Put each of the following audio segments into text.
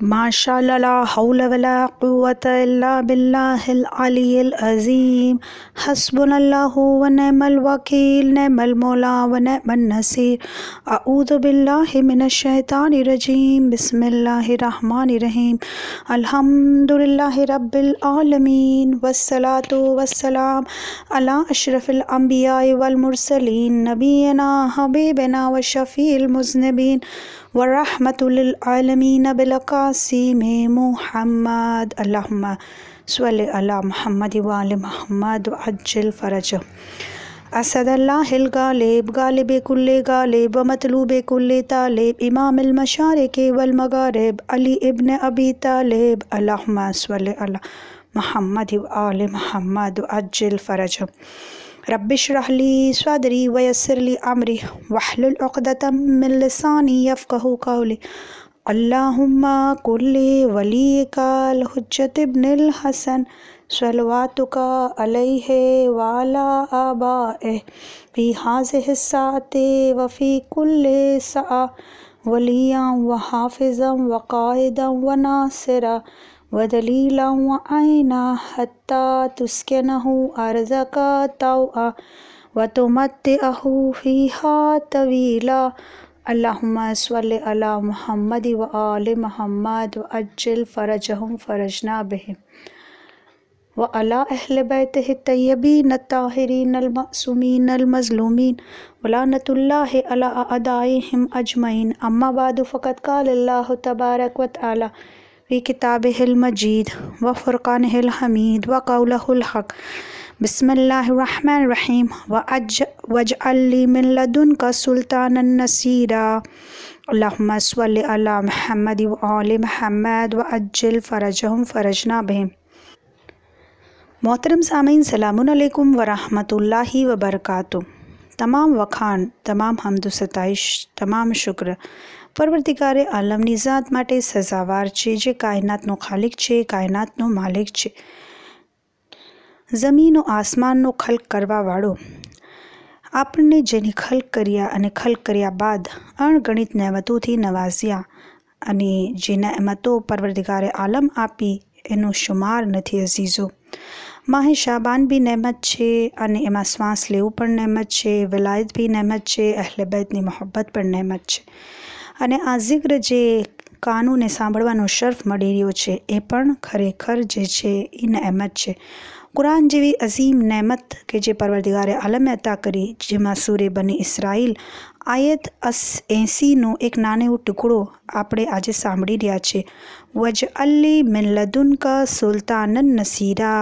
ماشاء اللہ لا حول ولا قوۃ الا باللہ العلی العظیم حسبنا اللہ ونعم الوکیل نعم المولا ونعم النصیر اعوذ باللہ من الشیطان الرجیم بسم اللہ الرحمن الرحیم الحمد للہ رب العالمین والصلاة والسلام علی اشرف الانبیاء والمرسلین نبینا حبیبنا وشفیع المذنبین ورحمۃ للعالمین بالقاسم محمد اللہم صلی علی محمد وآل محمد وعجل فرجہ اسد اللہ الغالب غالب کل غالب ومطلوب کل طالب امام المشارق والمغارب علی ابن ابی طالب اللہم صلی علی محمد وآل محمد وعجل فرجہ رب اشرح لی صدری ویسر لی امری واحلل عقدۃ من لسانی یفقہوا قولی اللہم کل ولیک الحجۃ ابن الحسن صلواتک علیہ وعلی آبائہ فی ہذہ الساعۃ وفی کل ساعۃ ولیٰ وحافظا وقائدا وناصرا ودلیلا وعینا حتی تسکنہ ارضک طوعا وتمتعہ فیہا طویلا اللہم صلی علی محمد وآل محمد وعجل فرجہم فرجنا بہم وعلی اہل بیتہ الطیبین الطاہرین المعصومین المظلومین ولعنۃ اللہ علی اعدائہم اجمعین اما بعد فقد قال اللہ تبارک وتعالی فی کتابہ المجید وفرقانہ الحمید وقولہ الحق بسم اللہ الرحمن الرحیم واجعل لی من لدنک سلطانا نصیرا اللہم صلی علی محمد وآل محمد وعجل فرجہم فرجنا بہم۔ محترم سامعین، سلام علیکم ورحمۃ اللہ وبرکاتہ۔ تمام વખાણ، તમામ હમદ સતાઈશ، તમામ શુક્ર પરવર્તિગારે આલમની ઝાત માટે સઝાવાર છે જે કાયનાતનો ખાલિક છે, કાયનાતનો માલિક છે, જમીન ઓ આસમાનનો ખલ્ક કરવાવાળો, આપણને જેને ખલ્ક કર્યા અને ખલ્ક કર્યા બાદ અણગણિત નહેમતોથી નવાઝ્યા અને જે નહેમતો પરવર્તિગારે આલમ આપી એનો શુમાર નથી અઝીઝો। માહે શાબાન બી નહેમત છે અને એમાં શ્વાસ લેવું પણ નહેમત છે, વિલાયત બી નહેમત છે, અહલે બેતની મોહબ્બત પણ નહેમત છે અને આ જિક્ર જે કાનૂને સાંભળવાનો શર્ફ મળી રહ્યો છે એ પણ ખરેખર જે છે એ નહેમત છે। કુરાન જેવી અઝીમ નહેમત કે જે પરવરદિગારે આલમે અતા કરી, જેમાં સૂરે બની ઇસરાઈલ આયત 80નો એક નાનો ટુકડો આપણે આજે સાંભળી રહ્યા છે। વજઅલ લી મિન લદુન્ક સુલ્તાનન નસીરા।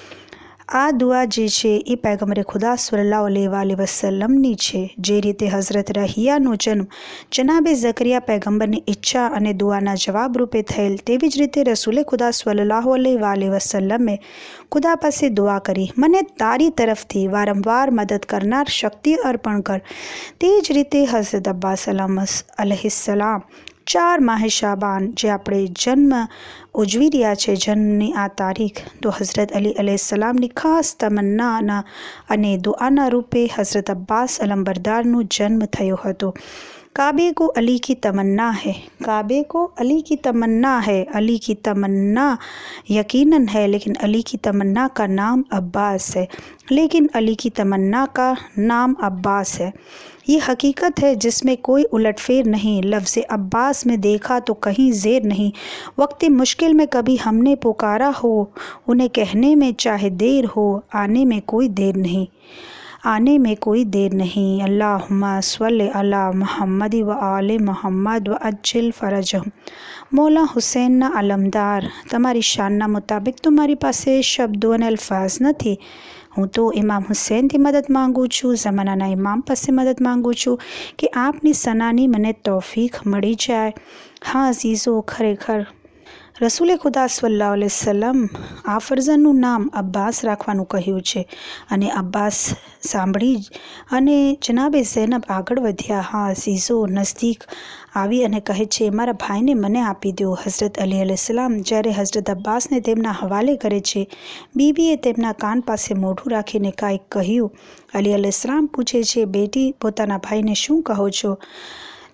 આ દુઆ જે છે એ પૈગંબરે ખુદા સલ્લલ્લાહુ અલૈહિ વસલ્લમની છે। જે રીતે હઝરત રહિયાનો જન્મ જનાબે ઝકરિયા પૈગંબરની ઈચ્છા અને દુઆના જવાબ રૂપે થયેલ, તેવી જ રીતે રસૂલે ખુદા સલ્લલ્લાહુ અલૈહિ વસલ્લમે ખુદા પાસે દુઆ કરી, મને તારી તરફથી વારંવાર મદદ કરનાર શક્તિ અર્પણ કર। તે જ રીતે હઝરત અબ્બાસ અલૈહિસ્સલામ 4 માહે શાબાન જે આપણે જન્મ ઉજવી રહ્યા છે, જન્મની આ તારીખ, તો હઝરત અલી અલૈહિસ્સલામની ખાસ તમન્નાના અને દુઆના રૂપે હઝરત અબ્બાસ અલમબરદારનો જન્મ થયો હતો। काबे को अली की तमन्ना है, काबे को अली की तमन्ना है, अली की तमन्ना यकीनन है, लेकिन अली की तमन्ना का नाम अब्बास है, लेकिन अली की तमन्ना का नाम अब्बास है। ये हकीकत है जिसमें कोई उलटफेर नहीं। लफ्ज़ अब्बास में देखा तो कहीं ज़ेर नहीं। वक्त मुश्किल में कभी हमने पुकारा हो, उन्हें कहने में चाहे देर हो, आने में कोई देर नहीं, आने में कोई देर नहीं। अल्लाहुम्मा सल्लि अला मुहम्मद व आले मुहम्मद व अज्जिल फरजहम। मौला हुसैनના અલમદાર, તમારી શાનના મુતાબિક તો મારી પાસે શબ્દો અને અલ્ફાઝ નથી। હું તો ઇમામ હુસૈનથી મદદ માગું છું, ઝમાનાના ઇમામ પાસે મદદ માગું છું કે આપની સનાની મને તૌફીક મળી જાય। હા અઝીઝો, ખરેખર રસૂલે ખુદા સલ્લલ્લાહુ અલૈહિ વસલ્લમ આ ફરઝનનું નામ અબ્બાસ રાખવાનું કહ્યું છે અને અબ્બાસ સાંભળી અને જનાબે ઝૈનબ આગળ વધ્યા। હા અઝીઝો, નજદીક આવી અને કહે છે, મારા ભાઈને મને આપી દો। હઝરત અલી અલૈહિસ્સલામ જ્યારે હઝરત અબ્બાસને તેમના હવાલે કરે છે, બીબીએ તેમના કાન પાસે મોઢું રાખીને કાંઈક કહ્યું। અલી અલૈહિસ્સલામ પૂછે છે, બેટી પોતાના ભાઈને શું કહો છો?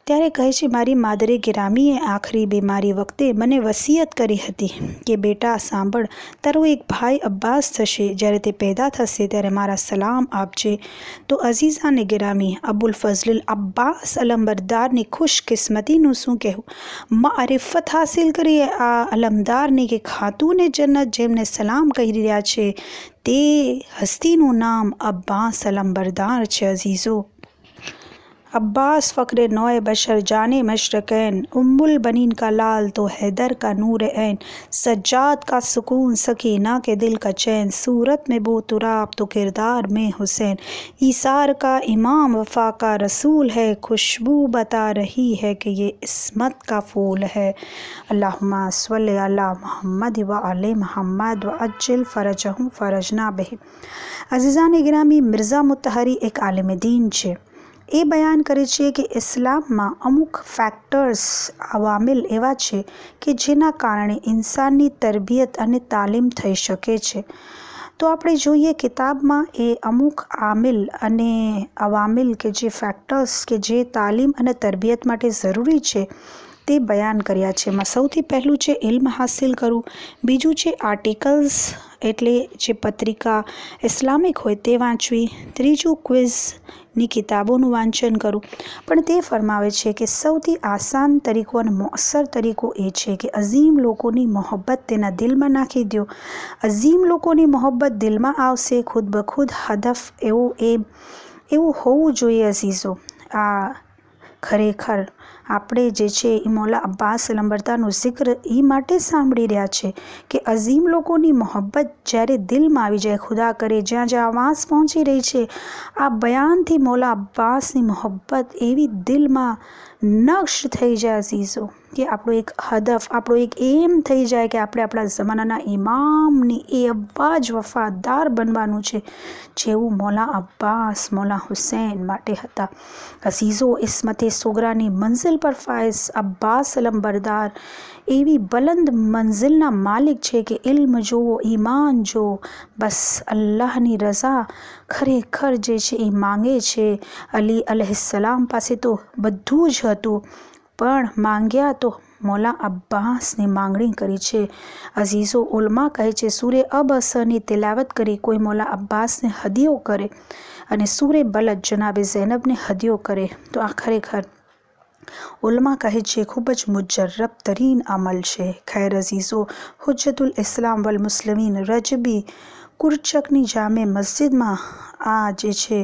ત્યારે કહે છે, મારી માદરે ગિરામીએ આખરી બીમારી વખતે મને વસિયત કરી હતી કે બેટા સાંભળ, તારો એક ભાઈ અબ્બાસ થશે. જ્યારે તે પેદા થશે ત્યારે મારા સલામ આપજે. તો અઝીઝાને ગિરામી, અબુલ ફઝલુલ અબ્બાસ અલમબરદારની ખુશકિસ્મતીનું શું કહેવું. મારિફત હાસિલ કરી આ અલમદારની કે ખાતુને જન્નત જેમને સલામ કહી રહ્યા છે તે હસ્તીનું નામ અબ્બાસ અલમબરદાર છે. અઝીઝો, अब्बास फ़क्र नौए बशर जाने मशरक़ैन, उम्मुल बनीन का लाल तो हैदर का नूर ऐन, सज्जाद का सुकून सकीना के दिल का चैन, सूरत में बो तुराब तो किरदार में हुसैन, ईसार का इमाम वफ़ा का रसूल है, खुशबू बता रही है कि ये इस्मत का फूल है. अल्लाहुम्मा सल्लि अला मोहम्मद व आले मोहम्मद व अज्जिल फ़रजहुम फ़रजना बिही. अज़ीज़ाने गिरामी, मिर्ज़ा मुत्तहरी એક આલિમ દીન છે. એ બયાન કરે છે કે ઇસ્લામમાં અમુક ફેક્ટર્સ, અવામિલ એવા છે કે જેના કારણે ઇન્સાનની તરબિયત અને તાલીમ થઈ શકે છે. તો આપણે જોઈએ કિતાબમાં એ અમુક આમિલ અને અવામિલ કે જે ફેક્ટર્સ કે જે તાલીમ અને તરબિયત માટે જરૂરી છે તે બયાન કર્યા છે. એમાં સૌથી પહેલું છે ઇલ્મ હાસિલ કરવું, બીજું છે આર્ટિકલ્સ એટલે જે પત્રિકા ઇસ્લામિક હોય તે વાંચવી, ત્રીજું ક્વિઝની કિતાબોનું વાંચન કરવું. પણ તે ફરમાવે છે કે સૌથી આસાન તરીકો અને મોસર તરીકો એ છે કે અઝીમ લોકોની મોહબ્બત તેના દિલમાં નાખી દો. અઝીમ લોકોની મોહબ્બત દિલમાં આવશે ખુદ બખુદ. હદફ એવું હોવું જોઈએ. અઝીઝો, આ ખરેખર આપણે જે છે એ મૌલા અબ્બાસ અલમબરદારનું જિક્ર એ માટે સાંભળી રહ્યા છે કે અઝીમ લોકોની મોહબ્બત જ્યારે દિલમાં આવી જાય, ખુદા કરે જ્યાં જ્યાં આવાઝ પહોંચી રહી છે આ બયાનથી મૌલા અબ્બાસની મોહબ્બત એવી દિલમાં નક્શ થઈ જાય અઝીઝો કે આપણો એક હદફ, આપણો એક એમ થઈ જાય કે આપણે આપણા જમાનાના ઇમામની એ અબ્બાજ વફાદાર બનવાનું છે જેવું મૌલા અબ્બાસ મૌલા હુસૈન માટે હતા. અઝીઝો, ઇસ્મતે સોગરાની મંઝિલ પર ફાયઝ અબ્બાસ અલમબરદાર એવી બલંદ મંઝિલના માલિક છે કે ઇલ્મ જોવો, ઈમાન જો, બસ અલ્લાહની રઝા ખરેખર જે છે એ માંગે છે. અલી અલૈહિસ્સલામ પાસે તો બધું જ હતું પણ માંગ્યા તો મૌલા અબ્બાસની માંગણી કરી છે. અઝીઝો, ઉલમા કહે છે સૂરે અબસની તિલાવત કરી કોઈ મૌલા અબ્બાસને હદિયો કરે અને સૂરે બલદ જનાબે ઝૈનબને હદિયો કરે તો આ ખરેખર ઉલમા કહે છે ખૂબ જ મુજર્રબ તરીન અમલ છે. ખૈર અઝીઝો, હુજ્જતુલ ઇસ્લામ વલ મુસ્લિમીન રજબી કુરચકની જામે મસ્જિદમાં આ જે છે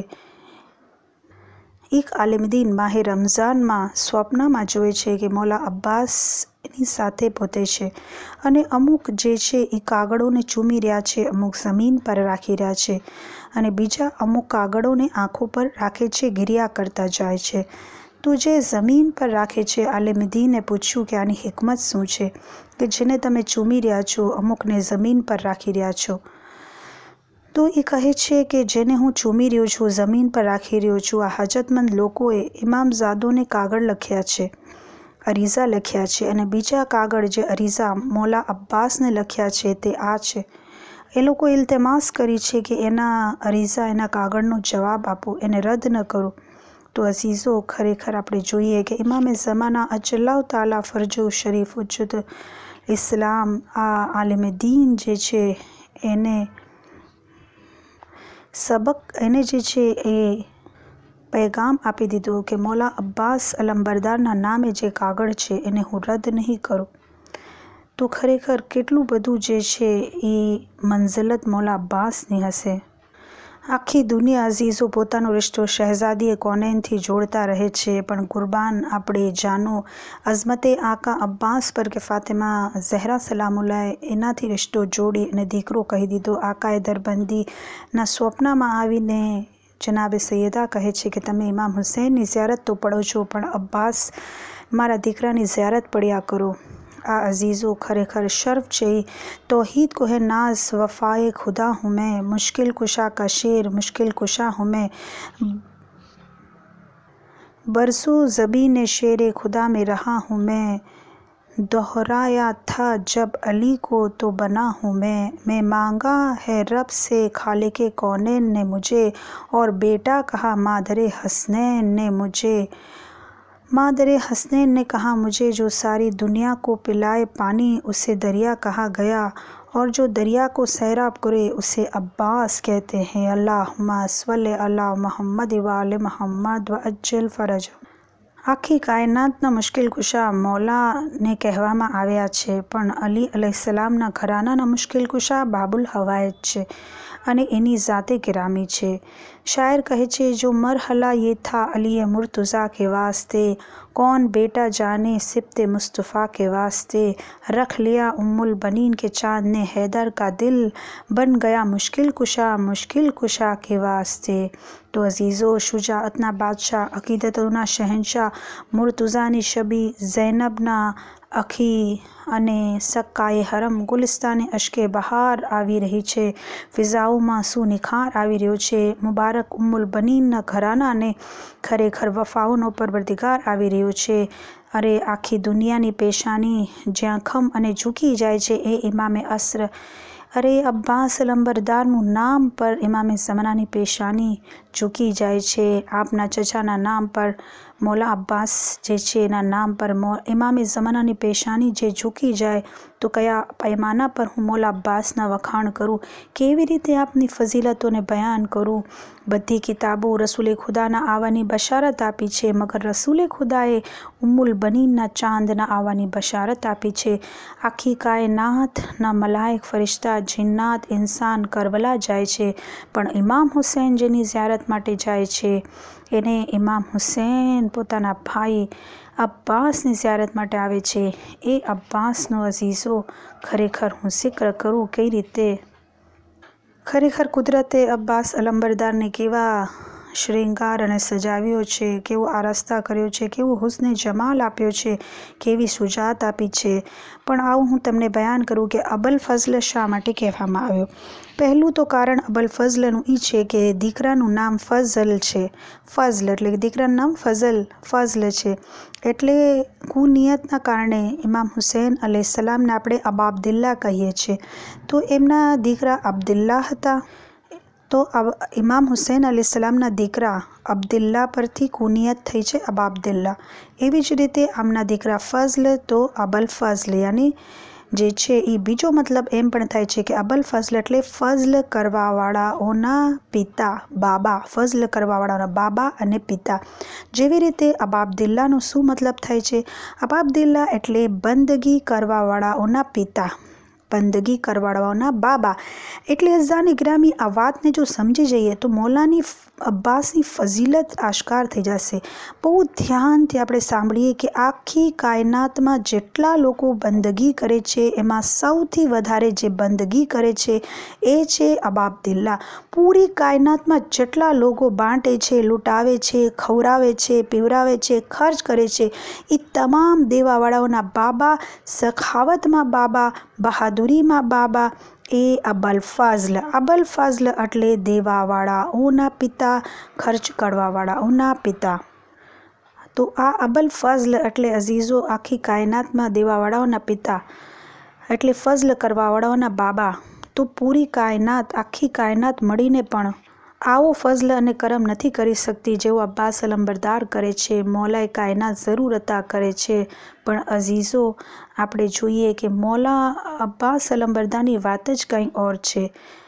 એક આલિમદીન માહે રમઝાનમાં સ્વપ્નમાં જોવે છે કે મૌલા અબ્બાસની સાથે પોતે છે અને અમુક જે છે એ કાગળોને ચૂમી રહ્યા છે, અમુક જમીન પર રાખી રહ્યા છે અને બીજા અમુક કાગળોને આંખો પર રાખે છે, ગિરિયા કરતા જાય છે. તો જે જમીન પર રાખે છે આલિમદીને પૂછ્યું કે આની હિકમત શું છે કે જેને તમે ચૂમી રહ્યા છો, અમુકને જમીન પર રાખી રહ્યા છો. તો એ કહે છે કે જેને હું ચૂમી રહ્યો છું, જમીન પર રાખી રહ્યો છું, આ હજતમંદ લોકોએ ઇમામઝાદોને કાગળ લખ્યા છે, અરીઝા લખ્યા છે અને બીજા કાગળ જે અરીઝા મૌલા અબ્બાસને લખ્યા છે તે આ છે. એ લોકો ઇલ્તમાસ કરી છે કે એના અરીઝા, એના કાગળનો જવાબ આપો, એને રદ ન કરો. તો અઝીઝો, ખરેખર આપણે જોઈએ કે ઇમામે ઝમાના અજલ્લાહુ તાલા ફરજો શરીફ ઉજ્જત ઇસ્લામ આ આલિમ દીન જે છે એને જે છે એ પૈગામ આપી દીધો કે મૌલા અબ્બાસ અલમબરદારના નામે જે કાગળ છે એને હું રદ નહીં કરું. તો ખરેખર કેટલું બધું જે છે એ મંઝિલત મૌલા અબ્બાસની હશે. આખી દુનિયા અઝીઝો પોતાનો રિશ્તો શહેઝાદીએ કોનેનથી જોડતા રહે છે પણ કુરબાન આપણે જાનો અઝમતે આકા અબ્બાસ પર કે ફાતિમા ઝહરા સલામુલ્લાહ એનાથી રિશ્તો જોડી અને દીકરો કહી દીધો. આકાએ દરબંધીના સ્વપ્નમાં આવીને જનાબે સૈયદા કહે છે કે તમે ઇમામ હુસૈનની ઝિયારત તો પડો છો પણ અબ્બાસ મારા દીકરાની ઝિયારત પડ્યા કરો. આ અઝીઝો ખરેખર શર્ફ છે. તૌહીદ को है नाज वफ़ाए खुदा हूँ मैं, मुश्किल कुशा का शेर मुश्किल कुशा हूँ मैं, बरसों ज़बीन शेर खुदा में रहा हूँ मैं, दोहराया था जब अली को तो बना हूँ मैं मांगा है रब से खालिके कौनैन ने मुझे और बेटा कहा मादरे हसनैन ने मुझे, मादरे हसनैन ने कहा, मुझे जो सारी दुनिया को पिलाए पानी उसे दरिया कहा गया, और जो दरिया को सैराब करे उसे अब्बास कहते हैं। अल्लाहुम्मा सल्लि अला मुहम्मद व आले मुहम्मद व अज्जल फरज। આખી કાયનાતના મુશ્કેલ કુશા મૌલાને કહેવામાં આવ્યા છે, પણ અલી અલૈહિસ્સલામના ઘરાનાના મુશ્કેલ કુશા બાબુલ હવાયજ છે અને એની ઝાતે ગિરામી છે। शायर कहे छे, जो मरहला ये था अली मुर्तज़ा के वास्ते, कौन बेटा जाने सिब्ते मुस्तफ़ा के वास्ते, रख लिया उम्मुल बनीन के चाँद ने हैदर का दिल, बन गया मुश्किल कुशा के वास्ते। तो अजीज़ो, शुजाअतना बादशाह, अकीदतोना शहनशाह, मुर्तज़ानी शबी, ज़ैनबना अखी અને સક્કાએ હરમ ગુલિસ્તાને અશ્કે બહાર આવી રહી છે, ફિઝાઓમાં સુનિખાર આવી રહ્યો છે, મુબારક ઉમ્મુલ બનીનના ઘરાનાને ખરેખર વફાઓનો પરવરદિગાર આવી રહ્યો છે। અરે આખી દુનિયાની પેશાની જ્યાં ખમ અને ઝૂકી જાય છે એ ઇમામે અસ્ર, અરે અબ્બાસ લંબરદારનું નામ પર ઇમામે ઝમાનાની પેશાની ઝૂકી જાય છે। આપના ચચાના નામ પર મૌલા અબ્બાસ જે છે એના નામ પર ઇમામે ઝમાનાની પેશાની જે ઝૂકી જાય તો કયા પૈમાના પર હું મૌલા અબ્બાસના વખાણ કરું, કેવી રીતે આપની ફઝીલતોને બયાન કરું। બધી કિતાબો રસૂલે ખુદાના આવવાની બશારત આપી છે, મગર રસૂલે ખુદાએ ઉમ્મુલ બનીનના ચાંદના આવવાની બશારત આપી છે। આખી કાયનાતના મલાઈક, ફરિશ્તા, જિન્નાત, ઇન્સાન કરબલા જાય છે, પણ ઇમામ હુસૈન જેની ઝિયારત માટે જાય છે એને ઇમામ હુસૈન પોતાના ભાઈ અબ્બાસની ઝિયારત માટે આવે છે। એ અબ્બાસનો અઝીઝો ખરેખર હું જિક્ર કરું કઈ રીતે। ખરેખર કુદરતે અબ્બાસ અલંબરદારને કેવા શ્રૃંગાર અને સજાવ્યો છે, કેવો આરસ્તા કર્યો છે, કેવો હુસ્ને જમાલ આપ્યો છે, કેવી સુજાત આપી છે। પણ આવું હું તમને બયાન કરું કે અબલ ફઝલ શા માટે કહેવામાં આવ્યો। પહેલું તો કારણ અબલ ફઝલનું એ છે કે દીકરાનું નામ ફઝલ છે। ફઝલ એટલે કે દીકરાનું નામ ફઝલ છે, એટલે કુનિયતના કારણે ઇમામ હુસૈન અલૈહિસ્સલામને આપણે અબાબદિલ્લા કહીએ છીએ। તો એમના દીકરા અબ્દુલ્લા હતા, તો ઇમામ હુસૈન અલૈહિસ્સલામના દીકરા અબ્દુલ્લા પરથી કુનિયત થઈ છે અબાબદિલ્લા। એવી જ રીતે આમના દીકરા ફઝલ તો અબલ ફઝલ, યાની જે છે એ બીજો મતલબ એમ પણ થાય છે કે અબલ ફઝલ એટલે ફઝલ કરવાવાળાઓના પિતા, બાબા, ફઝલ કરવાવાળાના બાબા અને પિતા। જેવી રીતે અબાબદિલ્લાનો શું મતલબ થાય છે? અબાબદિલ્લા એટલે બંદગી કરવાવાળાઓના પિતા, બંદગી કરવાવાળાઓના બાબા। એટલે અઝાની ગ્રામી આ વાતને જો સમજી જઈએ તો મૌલાની અબ્બાસની ફઝીલત આશ્કાર થઈ જશે। બહુ ધ્યાનથી આપણે સાંભળીએ કે આખી કાયનાતમાં જેટલા લોકો બંદગી કરે છે એમાં સૌથી વધારે જે બંદગી કરે છે એ છે અબાબદિલ્લા। પૂરી કાયનાતમાં જેટલા લોકો બાંટે છે, લૂંટાવે છે, ખવડાવે છે, પીવરાવે છે, ખર્ચ કરે છે, એ તમામ દેવાવાળાઓના બાબા, સખાવતમાં બાબા, બહાદુરીમાં બાબા એ અબલ ફઝલ। અબલ ફઝલ એટલે દેવાવાળાઓના પિતા, ખર્ચ કરવાવાળાઓના પિતા। તો આ અબલ ફઝલ એટલે અઝીઝો આખી કાયનાતમાં દેવાવાળાઓના પિતા એટલે ફઝલ કરવાવાળાઓના બાબા। તો પૂરી કાયનાત, આખી કાયનાત મળીને પણ આવો ફઝલ અને કરમ નથી કરી શકતી જેવો અબ્બાસ અલંબરદાર કરે છે, મૌલાએ કાયનાત જરૂર અતા કરે છે। પણ અઝીઝો આપણે જોઈએ કે મૌલા અબ્બાસ અલંબરદારની વાત જ કંઈ ઓર છે।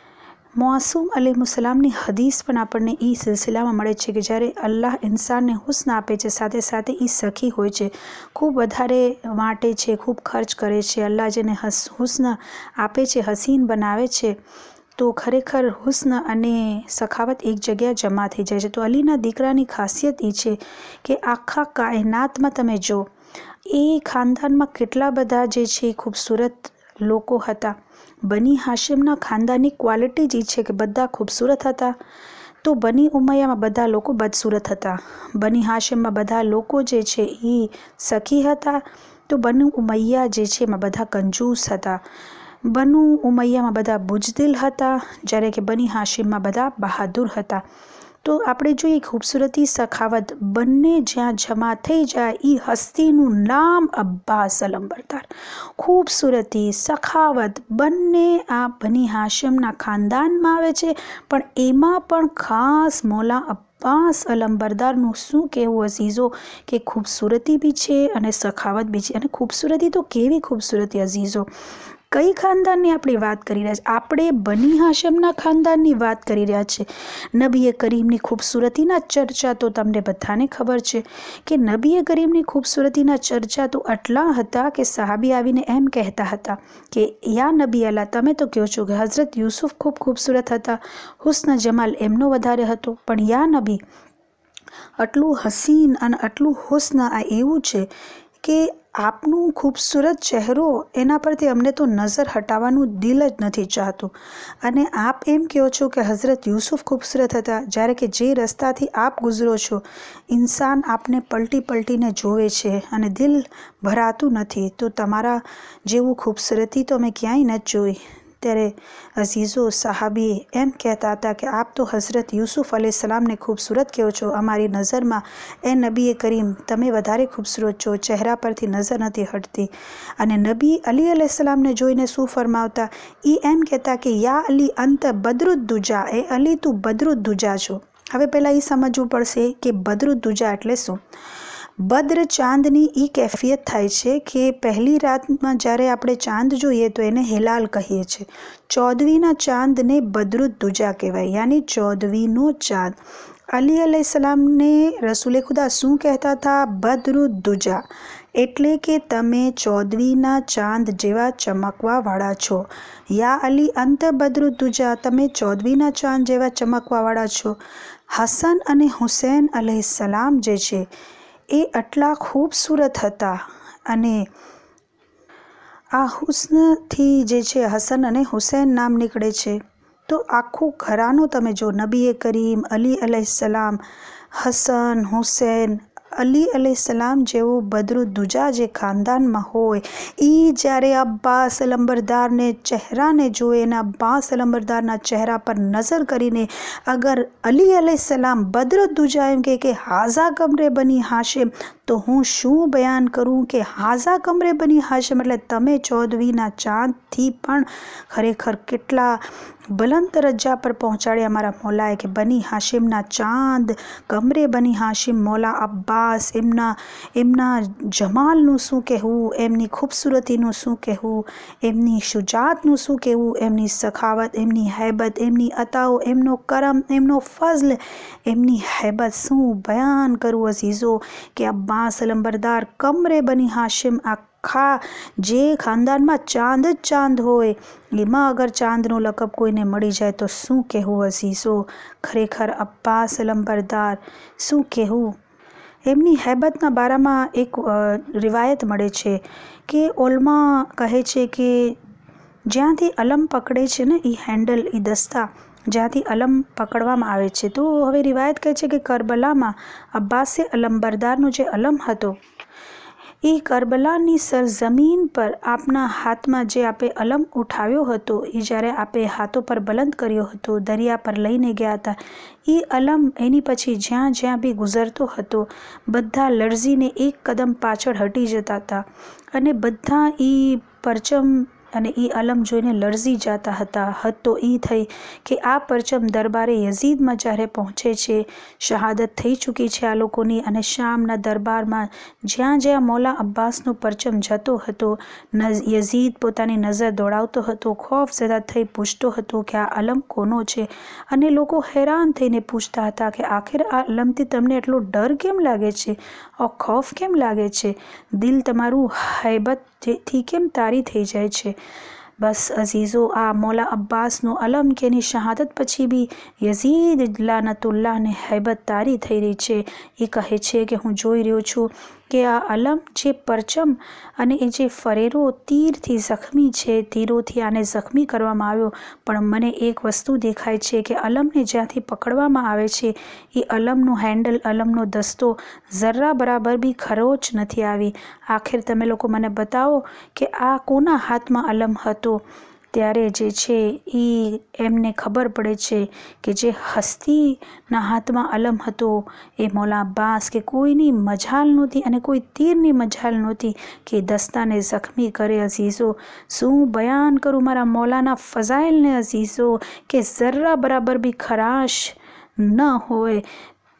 માસૂમ અલૈહિસ્સલામની હદીસ પણ આપણને એ સિલસિલામાં મળે છે કે જ્યારે અલ્લાહ ઇન્સાનને હુસ્ન આપે છે, સાથે સાથે એ સખી હોય છે, ખૂબ વધારે વાંટે છે, ખૂબ ખર્ચ કરે છે। અલ્લાહ જેને હુસ્ન આપે છે, હસીન બનાવે છે, તો ખરેખર હુસ્ન અને સખાવત એક જગ્યાએ જમા થઈ જાય છે। તો અલીના દીકરાની ખાસિયત એ છે કે આખા કાયનાતમાં તમે જો એ ખાનદાનમાં કેટલા બધા જે છે ખૂબસૂરત લોકો હતા। બની હાશિમના ખાનદાની ક્વોલિટી જ છે કે બધા ખૂબસૂરત હતા, તો બની ઉમૈયામાં બધા લોકો બદસૂરત હતા। બની હાશિમમાં બધા લોકો જે છે એ સખી હતા, તો બનુ ઉમૈયા જે છે એમાં બધા કંજૂસ હતા। બનુ ઉમૈયામાં બધા બુજદિલ હતા, જ્યારે કે બની હાશિમમાં બધા બહાદુર હતા। તો આપણે જોઈએ ખૂબસૂરતી, સખાવત બંને જ્યાં જમા થઈ જાય એ હસ્તીનું નામ અબ્બાસ અલંબરદાર। ખૂબસૂરતી, સખાવત બંને આ બની હાશિમના ખાનદાનમાં આવે છે, પણ એમાં પણ ખાસ મૌલા અબ્બાસ અલમબરદારનું શું કહેવું અઝીઝો કે ખૂબસૂરતી બી છે અને સખાવત બી છે. અને ખૂબસૂરતી તો કેવી ખૂબસૂરતી અઝીઝો! કઈ ખાનદાનની આપણે વાત કરી રહ્યા છીએ? આપણે બની હાશમના ખાનદાનની વાત કરી રહ્યા છીએ. નબીએ કરીમની ખૂબસૂરતીના ચર્ચા તો તમને બધાને ખબર છે કે નબીએ કરીમની ખૂબસૂરતીના ચર્ચા તો આટલા હતા કે સહાબી આવીને એમ કહેતા હતા કે યા નબી અલ્લાહ, તમે તો કહો છો કે હઝરત યુસુફ ખૂબ ખૂબસૂરત હતા, હુસ્ન જમાલ એમનો વધારે હતો, પણ યા નબી આટલું હસીન અને આટલું હુસ્ન આ એવું છે કે આપનું ખૂબસૂરત ચહેરો એના પરથી અમને તો નજર હટાવવાનું દિલ જ નથી ચાહતું. અને આપ એમ કહો છો કે હઝરત યુસુફ ખૂબસૂરત હતા, જ્યારે કે જે રસ્તાથી આપ ગુજરો છો ઇન્સાન આપને પલટી પલટીને જોવે છે અને દિલ ભરાતું નથી. તો તમારા જેવું ખૂબસૂરતી તો મેં ક્યાંય નથી જોઈ. ત્યારે અઝીઝો સહાબી એમ કહેતા હતા કે આપ તો હઝરત યુસુફ અલૈહિસ્સલામને ખૂબસૂરત કહો છો, અમારી નજરમાં એ નબી કરીમ તમે વધારે ખૂબસૂરત છો, ચહેરા પરથી નજર નથી હટતી. અને નબી અલી અલૈહિસ્સલામને જોઈને શું ફરમાવતા? એ એમ કહેતા કે યા અલી અંત બદરુદ્દુજા, એ અલી તું બદરુદ્દુજા છો. હવે પહેલાં એ સમજવું પડશે કે બદરુદ્દુજા એટલે શું. બદ્ર ચાંદની એ કેફિયત થાય છે કે પહેલી રાતમાં જ્યારે આપણે ચાંદ જોઈએ તો એને હિલાલ કહીએ છીએ. 14વીના ચાંદને બદરુદ્દુજા કહેવાય, યાની 14વીનો ચાંદ. અલી અલૈહિસ્સલામને રસૂલે ખુદા શું કહેતા હતા? બદરુદ્દુજા, એટલે કે તમે 14વીના ચાંદ જેવા ચમકવાવાળા છો. યા અલી અંત બદરુદ્દુજા, તમે 14વીના ચાંદ જેવા ચમકવાવાળા છો. હસન અને હુસૈન અલૈહિસ્સલામ જે છે એ આટલા ખૂબસૂરત હતા અને આ હુસ્નથી જે છે હસન અને હુસૈન નામ નીકળે છે. તો આખું ઘરાનું તમે જો, નબી કરીમ, અલી અલૈહિસ્સલામ, હસન, હુસૈન, અલી અલૈહિસ્સલામ જેવું બદરુદ્દુજા જે ખાનદાનમાં હોય એ જ્યારે અબ્બાસ અલમબરદારને ચહેરાને જોએ અને અબ્બાસ અલમબરદારના ચહેરા પર નજર કરીને અગર અલી અલૈહિસ્સલામ બદરુદ્દુજા એમ કે હાઝા કમરે બની હાશિમ, તો હું શું બયાન કરું કે હાઝા કમરે બની હાશિમ એટલે તમે 14વીના ચાંદથી પણ ખરેખર કેટલા બુલંદ દરજ્જા પર પહોંચાડ્યા મારા મૌલાએ કે બની હાશિમના ચાંદ, કમરે બની હાશિમ, મૌલા અબ્બાસ, એમના જમાલનું શું કહેવું, એમની ખૂબસૂરતીનું શું કહેવું, એમની શુજાતનું શું કહેવું, એમની સખાવત, એમની હૈબત, એમની અતાઓ, એમનો કરમ, એમનો ફઝલ, એમની હૈબત શું બયાન કરું અઝીઝો કે અબ્બાસ અલમબરદાર કમરે બની હાશિમ, આખા જે ખાનદાનમાં ચાંદ જ ચાંદ હોય એમાં અગર ચાંદનો લકબ કોઈને મળી જાય તો શું કહેવું અઝીઝો. ખરેખર અબ્બાસ અલમબરદાર શું કહેવું. એમની હૈબતના બારામાં એક રિવાયત મળે છે કે ઓલમા કહે છે કે જ્યાંથી અલમ પકડે છે ને એ હેન્ડલ, એ દસ્તા જ્યાંથી અલમ પકડવામાં આવે છે, તો હવે રિવાયત કહે છે કે કરબલામાં અબ્બાસે અલમબરદારનો જે અલમ હતો એ કરબલાની સરજમીન પર આપના હાથમાં જે આપે અલમ ઉઠાવ્યો હતો, એ જ્યારે આપે હાથો પર બલંદ કર્યો હતો, દરિયા પર લઈને ગયા હતા, એ અલમ એની પછી જ્યાં જ્યાં બી ગુજરતો હતો બધા લરઝીને એક કદમ પાછળ હટી જતા હતા અને બધા એ પરચમ અને એ અલમ જોઈને લરઝી જતા હતા. હદ તો એ થઈ કે આ પરચમ દરબારે યઝીદમાં જ્યારે પહોંચે છે, શહાદત થઈ ચૂકી છે આ લોકોની, અને શામના દરબારમાં જ્યાં જ્યાં મૌલા અબ્બાસનો પરચમ જતો હતો યઝીદ પોતાની નજર દોડાવતો હતો, ખૌફઝદા થઈ પૂછતો હતો કે આ અલમ કોનો છે. અને લોકો હેરાન થઈને પૂછતા હતા કે આખિર આ અલમથી તમને એટલો ડર કેમ લાગે છે, આ ખૌફ કેમ લાગે છે, દિલ તમારું હૈબતથી કેમ તારી થઈ જાય છે. બસ અઝીઝો, આ મૌલા અબ્બાસનો અલમ કે એની શહાદત પછી બી યઝીદ લાનતુલ્લાહને હૈબત તારી થઈ રહી છે. એ કહે છે કે હું જોઈ રહ્યો છું કે આ અલમ જે પરચમ અને એ જે ફરેરો તીરથી ઝખમી છે, તીરોથી આને ઝખમી કરવામાં આવ્યો, પણ મને એક વસ્તુ દેખાય છે કે અલમને જ્યાંથી પકડવામાં આવે છે એ અલમનું હેન્ડલ, અલમનો દસ્તો જરા બરાબર બી ખરોચ નથી આવી. આખિર તમે લોકો મને બતાવો કે આ કોના હાથમાં અલમ હતો. ત્યારે જે છે એ એમને ખબર પડે છે કે જે હસ્તીના હાથમાં અલમ હતો એ મૌલા અબ્બાસ કે કોઈની મજાલ નહોતી અને કોઈ તીરની મજાલ નહોતી કે દસ્તાને ઝખમી કરે. અઝીઝો, શું બયાન કરું મારા મૌલાના ફઝાઇલને અઝીઝો કે જરા બરાબર બી ખરાશ ન હોય.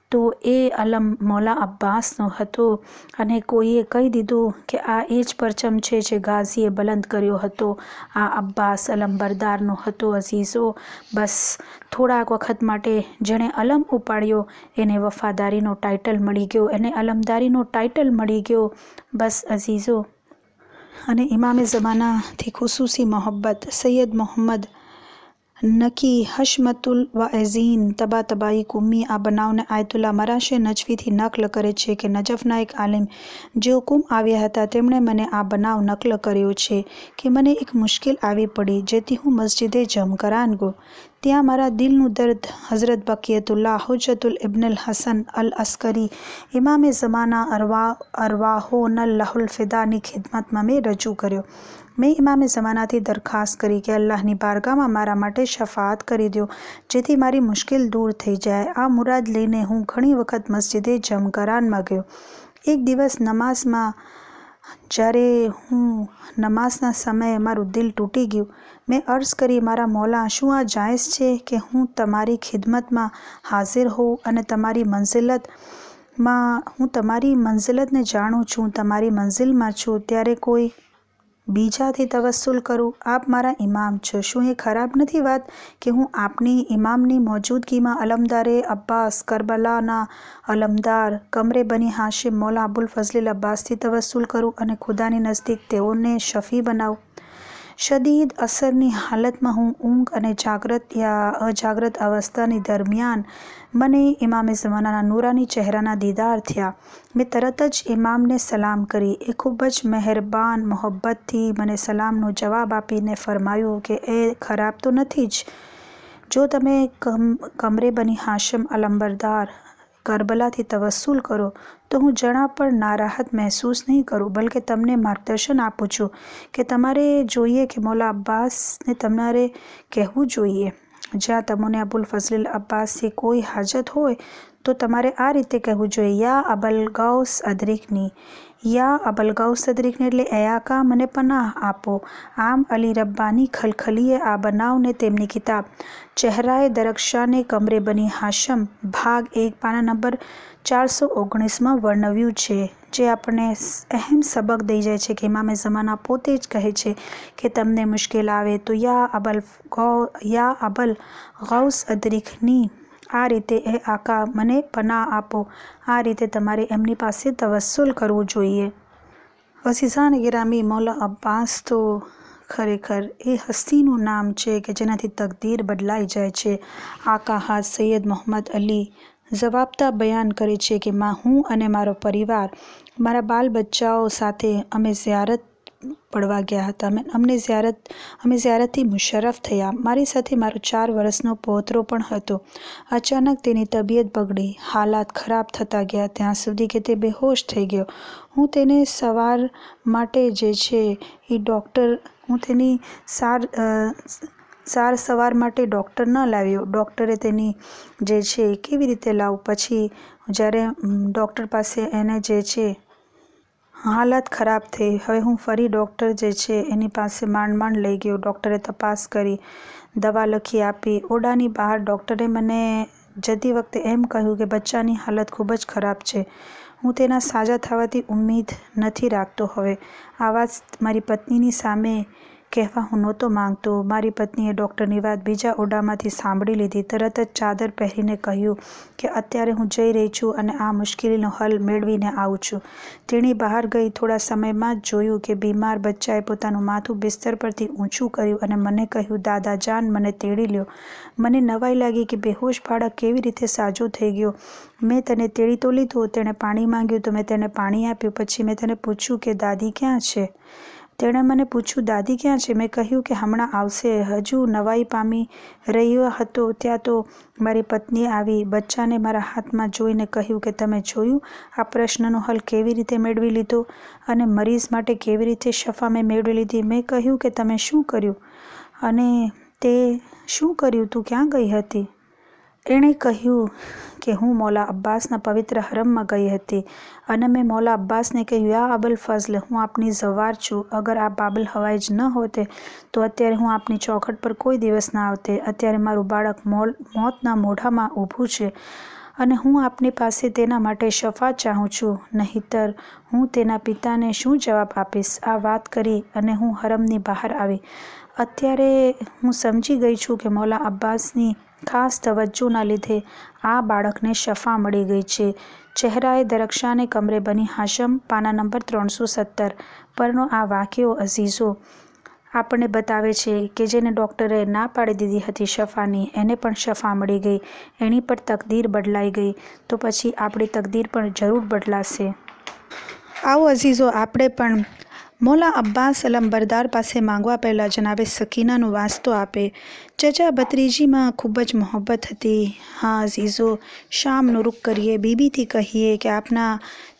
તો એ અલમ મૌલા અબ્બાસનો હતો અને કોઈએ કહી દીધું કે આ એ જ પરચમ છે જે ગાઝીએ બલંદ કર્યો હતો, આ અબ્બાસ અલમબરદારનો હતો. અઝીઝો, બસ થોડાક વખત માટે જેણે અલમ ઉપાડ્યો એને વફાદારીનો ટાઇટલ મળી ગયો, એને અલમદારીનો ટાઇટલ મળી ગયો. બસ અઝીઝો, અને ઇમામે ઝમાનાથી ખુસૂસી મોહબ્બત સૈયદ મોહમ્મદ નકી હશમતુલ વાએઝીન તબાતબાઈ કુમ્મી આ બનાવને આયતુલ્લા મરાશે નજફીથી નકલ કરે છે કે નજફના એક આલિમ જેઓ કુમ આવ્યા હતા તેમણે મને આ બનાવ નકલ કર્યો છે કે મને એક મુશ્કેલ આવી પડી જેથી હું મસ્જિદે જમકરાન ગયો. ત્યાં મારા દિલનું દર્દ હઝરત બકિયતુલ્લાહ હુજ્જતુલ ઇબ્નુલ હસન અલ અસ્કરી ઇમામે ઝમાના અરવાહોનલ્લાહુલ ફિદાની ખિદમતમાં મેં રજૂ કર્યો. મેં ઇમામે ઝમાનાથી દરખાસ્ત કરી કે અલ્લાહની બારગાહમાં મારા માટે શફાત કરી દો જેથી મારી મુશ્કેલ દૂર થઈ જાય. આ મુરાદ લઈને હું ઘણી વખત મસ્જિદે જમકરાનમાં ગયો. એક દિવસ નમાઝમાં જ્યારે હું નમાઝના સમયે મારું દિલ તૂટી ગયું. મેં અર્ઝ કરી, મારા મૌલા, શું આ જાયઝ છે કે હું તમારી ખિદમતમાં હાજર હોઉં અને હું તમારી મંઝિલતને જાણું છું, તમારી મંઝિલમાં છું, ત્યારે કોઈ બીજાથી તવસ્સુલ કરું? આપ મારા ઇમામ છો. શું એ ખરાબ નથી વાત કે હું આપની ઇમામની મોજૂદગીમાં અલમદારે અબ્બાસ કરબલાના અલમદાર કમરે બની હાશિમ મૌલા અબુલ ફઝલિલ અબ્બાસથી તવસ્સુલ કરું અને ખુદાની નજદીક તેઓને શફી બનાવું? શદીદ અસરની હાલતમાં હું ઊંઘ અને જાગ્રત યા અજાગ્રત અવસ્થાની દરમિયાન મને ઇમામે ઝમાનાના નૂરાની ચહેરાના દીદાર થયા. મેં તરત જ ઇમામને સલામ કરી. એ ખૂબ જ મહેરબાન મોહબ્બતથી મને સલામનો જવાબ આપીને ફરમાયું કે એ ખરાબ તો નથી જ. જો તમે કમરે બની હાશિમ અલમબરદાર કરબલાથી તવસ્સુલ કરો તો હું જરા પણ નારાહત મહેસૂસ નહીં કરું, બલકે તમને માર્ગદર્શન આપું છું કે તમારે જોઈએ કે મૌલા અબ્બાસને તમારે કહેવું જોઈએ. જ્યાં તમને અબુલ ફઝલિલ અબ્બાસથી કોઈ હાજત હોય તો તમારે આ રીતે કહેવું જોઈએ, યા અબલ ગૌસ અદરિકની, યા અબલ ગૌસ અદરિકની એટલે એ આકા મને પનાહ આપો. આમ અલી રબ્બાની ખલખલીએ આ બનાવને તેમની કિતાબ ચહેરાએ દરક્ષાને કમરે બની હાશમ ભાગ 1 પાના નંબર 419માં વર્ણવ્યું છે, જે આપણને અહેમ સબક દઈ જાય છે કે ઇમામે ઝમાના પોતે જ કહે છે કે તમને મુશ્કેલ આવે તો યા અબલ ગૌસ અદરિકની, આ રીતે એ આકા મને પનાહ આપો, આ રીતે તમારે એમની પાસે તવસ્સુલ કરવું જોઈએ. અઝીઝાન ગિરામી, મૌલા અબ્બાસ તો ખરેખર એ હસ્તીનું નામ છે કે જેનાથી તકદીર બદલાઈ જાય છે. આકા હાજ સૈયદ મોહમ્મદ અલી ઝવાબતા બયાન કરે છે કે હું અને મારો પરિવાર મારા બાલ બચ્ચાઓ સાથે અમે ઝિયારત પડવા ગયા હતા. અમે ઝિયારતથી મુશર્રફ થયા. મારી સાથે મારો 4 વર્ષનો પૌત્રો પણ હતો. અચાનક તેની તબિયત બગડી, હાલાત ખરાબ થતા ગયા ત્યાં સુધી કે તે બેહોશ થઈ ગયો. હું તેને સારવાર માટે જે છે એ હું તેની સવાર માટે ડૉક્ટર ન લાવ્યો. ડૉક્ટરે તેની જે છે કેવી રીતે લાવું? પછી જ્યારે ડૉક્ટર પાસે એને જે છે હાલત ખરાબ થઈ. હવે હું ફરી ડૉક્ટર જે છે એની પાસે માંડ લઈ ગયો. ડૉક્ટરે તપાસ કરી, દવા લખી આપી. ઓરડાની બહાર ડૉક્ટરે મને જતી વખતે એમ કહ્યું કે બચ્ચાની હાલત ખૂબ જ ખરાબ છે. હું તેના સાજા થવાથી ઉમ્મીદ નથી રાખતો. હવે આ વાત મારી પત્નીની સામે કહેવા હું નહોતો માંગતો. મારી પત્નીએ ડૉક્ટરની વાત બીજા ઓરડામાંથી સાંભળી લીધી. તરત જ ચાદર પહેરીને કહ્યું કે અત્યારે હું જઈ રહી છું અને આ મુશ્કેલીનો હલ મેળવીને આવું છું. તેણી બહાર ગઈ. થોડા સમયમાં જ જોયું કે બીમાર બચ્ચાએ પોતાનું માથું બિસ્તર પરથી ઊંચું કર્યું અને મને કહ્યું, દાદા જાન, મને તેડી લ્યો. મને નવાઈ લાગી કે બેહોશ બાળક કેવી રીતે સાજો થઈ ગયો. મેં તેને તેડી તો લીધો. તેણે પાણી માંગ્યું તો મેં તેને પાણી આપ્યું. પછી મેં તેને પૂછ્યું કે દાદી ક્યાં છે? તેણે મને પૂછ્યું, દાદી ક્યાં છે? મેં કહ્યું કે હમણાં આવશે. હજુ નવાઈ પામી રહ્યો હતો ત્યાં તો મારી પત્ની આવી. બચ્ચાને મારા હાથમાં જોઈને કહ્યું કે તમે જોયું આ પ્રશ્નનો હલ કેવી રીતે મેળવી લીધો અને મરીઝ માટે કેવી રીતે શફા મેં મેળવી લીધી. મેં કહ્યું કે તમે શું કર્યું? અને તે શું કર્યું? તું ક્યાં ગઈ હતી? એણે કહ્યું કે હું મૌલા અબ્બાસના પવિત્ર હરમમાં ગઈ હતી અને મેં મૌલા અબ્બાસને કહ્યું, યા અબુલ ફઝલ, હું આપની ઝવાર છું. અગર આ બાબલ હવાઈ જ ન હોતે તો અત્યારે હું આપની ચોખટ પર કોઈ દિવસ ના આવતે. અત્યારે મારું બાળક મોતના મોઢામાં ઊભું છે અને હું આપની પાસે તેના માટે શફા ચાહું છું, નહીંતર હું તેના પિતાને શું જવાબ આપીશ? આ વાત કરી અને હું હરમની બહાર આવી. અત્યારે હું સમજી ગઈ છું કે મૌલા અબ્બાસની ખાસ તવજ્જોના લીધે આ બાળકને શફા મળી ગઈ છે. ચહેરાએ દરક્ષાને કમરે બની હાશમ, પાના નંબર 317 પરનો આ વાક્યો અઝીઝો આપણને બતાવે છે કે જેને ડૉક્ટરે ના પાડી દીધી હતી શફાની, એને પણ શફા મળી ગઈ. એની પણ તકદીર બદલાઈ ગઈ. તો પછી આપણી તકદીર પણ જરૂર બદલાશે. આવો અઝીઝો, આપણે પણ મૌલા અબ્બાસ અલમબરદાર પાસે માંગવા પહેલાં જનાબે સકીનાનો વાસ્તો આપે. ચચા ભત્રીજીમાં ખૂબ જ મોહબ્બત હતી. હા અઝીઝો, શામનો રૂખ કરીએ. બીબીથી કહીએ કે આપના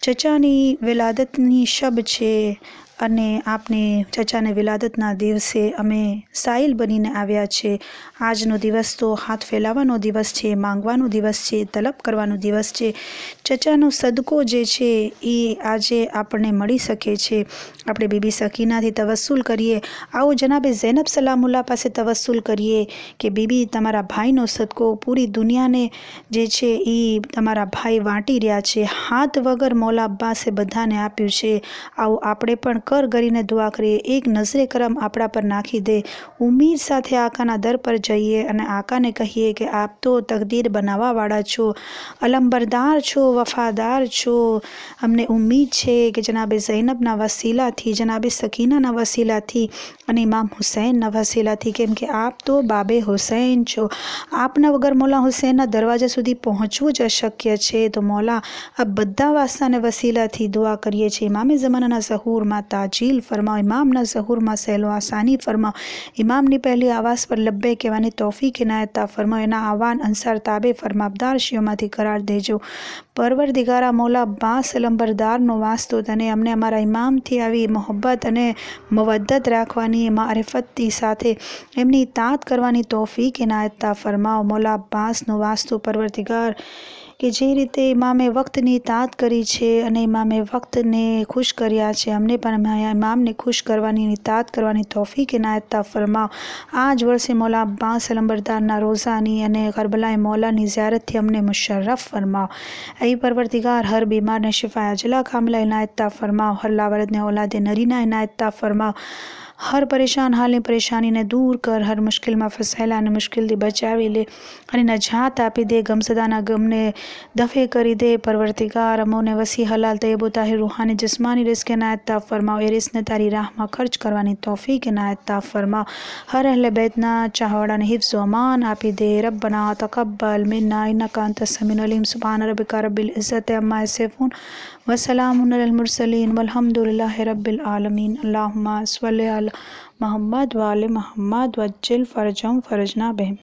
ચચાની વિલાદતની શબ છે અને આપને ચચાને વિલાદતના દિવસે અમે સાઇલ બનીને આવ્યા છે. આજનો દિવસ તો હાથ ફેલાવાનો દિવસ છે, માંગવાનો દિવસ છે, તલબ કરવાનો દિવસ છે. ચચાનો સદકો જે છે એ આજે આપણને મળી શકે છે. આપણે બીબી સકીનાથી તવસ્સુલ કરીએ. આવો જનાબે ઝૈનબ સલામુલ્લાહ પાસે તવસ્સુલ કરીએ કે બીબી તમારા ભાઈનો સદકો પૂરી દુનિયાને જે છે એ તમારા ભાઈ વાંટી રહ્યા છે. હાથ વગર મૌલા અબ્બાસે બધાને આપ્યું છે. આવો આપણે પણ કર કરીને દુઆ કરીએ. એક નજરે કરમ આપણા પર નાખી દે. ઉમ્મીદ સાથે આકાના દર પર જઈએ અને આકાને કહીએ કે આપ તો તકદીર બનાવવાવાળા છો, અલમબરદાર છો, વફાદાર છો. અમને ઉમ્મીદ છે કે જનાબે ઝૈનબના વસીલાથી, જનાબે સકીનાના વસીલાથી અને ઇમામ હુસૈનના વસીલાથી, કેમ કે આપ તો બાબે હુસૈન છો. આપના વગર મૌલા હુસૈનના દરવાજા સુધી પહોંચવું જ અશક્ય છે. તો મૌલા આ બધા વાસ્તાને વસીલાથી દુઆ કરીએ છીએ. ઇમામે ઝમાનાના ઝહૂરમાં તાજીલ ફરમાઓ, ઇમામના ઝહૂરમાં સહેલો આસાની ફરમાઓ, ઇમામની પહેલી આવાઝ પર લબ્બે કહેવાની તૌફીક ઇનાયત તા ફરમાઓ. એના આવાન અંસાર તાબે ફરમાબદાર શિયોમાંથી કરાર દેજો. પરવરદિગારા મૌલા અબ્બાસ અલમબરદારનો વાસ્તો તને અમને અમારા ઇમામથી આવી મોહબ્બત અને મવદ્દત રાખવાની, મારિફતની સાથે એમની ઇતાત કરવાની તૌફીક ઇનાયત તા ફરમાઓ. મૌલા અબ્બાસનો વાસ્તો પરવરદિગાર કે જે રીતે ઇમામે વક્તની ઇતાત કરી છે અને ઇમામે વક્તને ખુશ કર્યા છે, અમને પણ ઇમામને ખુશ કરવાની, ઇતાત કરવાની તૌફીક ઇનાયત તા ફરમાઓ. આ જ વર્ષે મૌલા અબ્બાસ અલમબરદારના રોઝાની અને કરબલાએ મૌલાની ઝિયારતથી અમને મુશર્રફ ફરમાઓ. ऐ परवरदिगार हर बीमार ने शिफा अजला कामिला इनायत ता फरमाओ. हर लावरद ने औलाद नरीना इनायत ता फरमाओ. हर परेशान हालें परेशानी ने दूर कर. हर मुश्किल में फसेला ने मुश्किल दी बचावी ले અને નજાત આપી દે. ગમસદાના ગમને દફે કરી દે. પરવરદિગાર અમોને વસી હલાલ તૈયબ તાહિર રૂહાની જિસ્માની રિઝ્ક ઇનાયત તા ફરમાઓ. એ રિઝ્કને તારી રાહમાં ખર્ચ કરવાની તૌફીક ઇનાયત તા ફરમાઓ. હર અહલે બેતના ચાહવાડાને હિફ્ઝ વ અમાન આપી દે. રબ્બના તકબ્બલ મિન્ના ઇન્નકા અંતસ સમીઉલ અલીમ. સુબ્હાન રબ્बिका रब्बिल इज़्ज़ति अम्मा यसिफून व सलामुन अलल मुरसलीन वल्हम्दुलिल्लाहि रब्बिल आलमीन. अल्लाहुम्मा सल्लि अला मुहम्मद व आले मुहम्मद वज्जिल फरजहुम फरजना बिहिम.